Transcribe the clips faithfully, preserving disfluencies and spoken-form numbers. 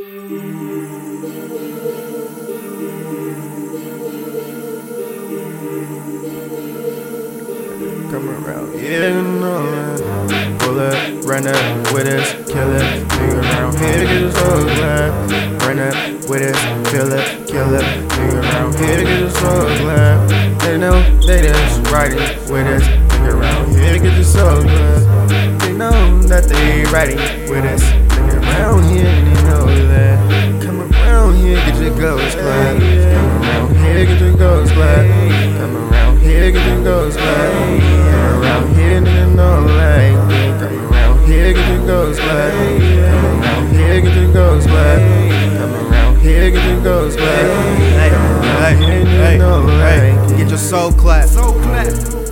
Come around, yeah, you know that. Pull up, run up with us, kill it. Nigga around here get us so glad. Run up with us, kill it, kill it. Nigga around here get us so glad. They know they just riding with us. Nigga around here get us so glad. They know that they riding with us. Nigga around here and they know that. Come around here, get your ghost glad. Come around here, get your ghost glad. Come around here, get your ghost glad. Come around here, nigga know like me. Come around here, get your ghost glad. Come around here, get your ghost glad. Come around here, get your ghost glad. Hey, hey, hey, hey, get your soul clap. Soul clap.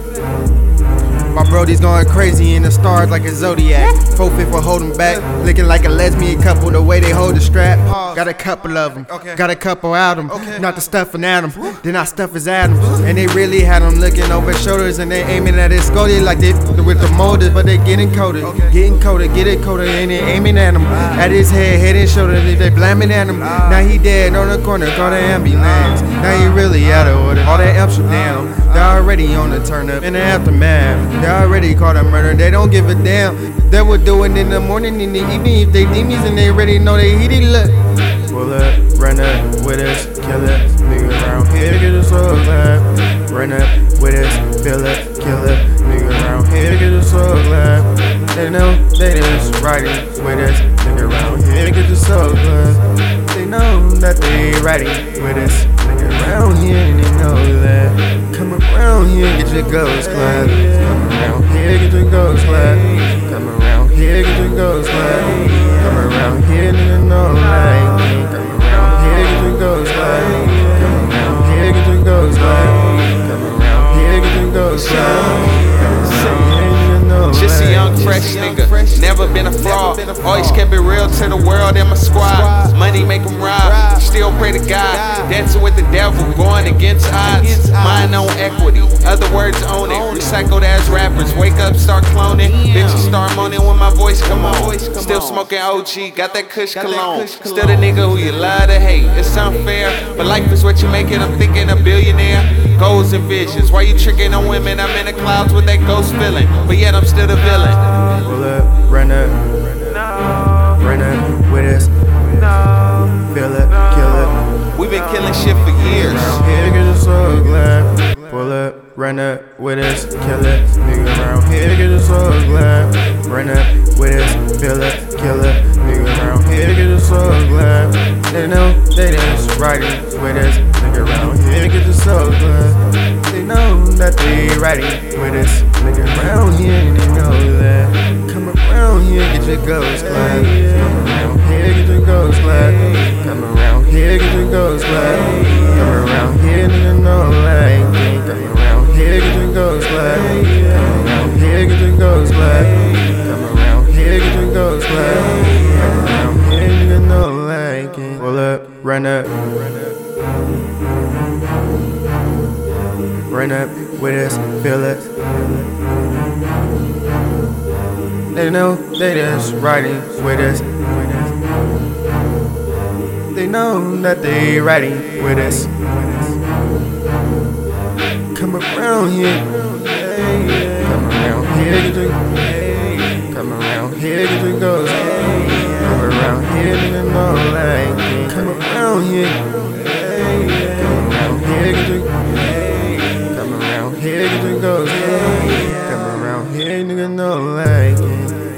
My brody's going crazy in the stars like a zodiac. Four fifth will hold him back, looking like a lesbian couple the way they hold the strap. Got a couple of them, got a couple out them. Not the stuffing at him, then I stuff his atoms. And they really had him looking over his shoulders and they aiming at his Scotty like they with the molders, but they getting coated, getting coated, get it coated, and they aiming at him. At his head, head and shoulder, they blaming at him. Now he dead on the corner, call the ambulance. Now he really out of order, all that Amsterdam. They're already on the turn up in the aftermath. They already caught a murder, they don't give a damn. They would do it in the morning, in the evening if they demons and they already know they heated. Look. Pull up, run up with us, kill it. Nigga around here get us so glad. Run up with us, feel it, kill it. Nigga around here get us so glad. They know they just riding with us. Nigga around here get us so glad. They know that they riding with us. Nigga around here and they know that. Come around here, get your ghost glad. Come around here, get your ghost glad. Come around here, get your ghost glad. Come around here, nigga know like me. Come around here, get your ghost glad. Come around here, get your ghost glad. Come around here, get your ghost glad. Just a young fresh nigga, never been a fraud. Always kept it real to the world and my squad. Money make them rob, still pray to God. Dancing with the devil, going against odds. Mind on equity, other words own it. Recycled as rappers, wake up, start cloning. Bitches start moaning when my voice come on. Still smoking O G, got that kush cologne. Still the nigga who you love to hate. It's unfair, but life is what you make it. I'm thinking a billionaire. Goals and visions, why you tricking on women? I'm in the clouds with that ghost feeling, but yet I'm still the villain. Pull up, run up, run up with us, feel it, kill it. We've been killing shit for years. Around here get us so glad. Pull up, run up with us, kill it. Nigga around here get us so glad. Run up with us, feel it, kill it. Nigga around here get us so glad. They know they just riding with us. Nigga around here get us so glad. They know that they riding with us. Nigga around here and they know that. Come around here, get your ghost glad. Come around here, get your ghost glad. Come around here, get your ghost glad. Come around here, nigga know like me. Come around here, get your ghost glad. Come around here, get your ghost glad. Come around here, get your ghost glad. Come around here, nigga know like it. Pull up, run up, run up with us, feel it. They know they just riding with us. They know that they riding with us. Come around here, come around here, get your, come around here, get your ghost. Come around here, nigga know like me. Come around here, come around here, get your, come around here, get your ghost. Come around here, nigga know like me.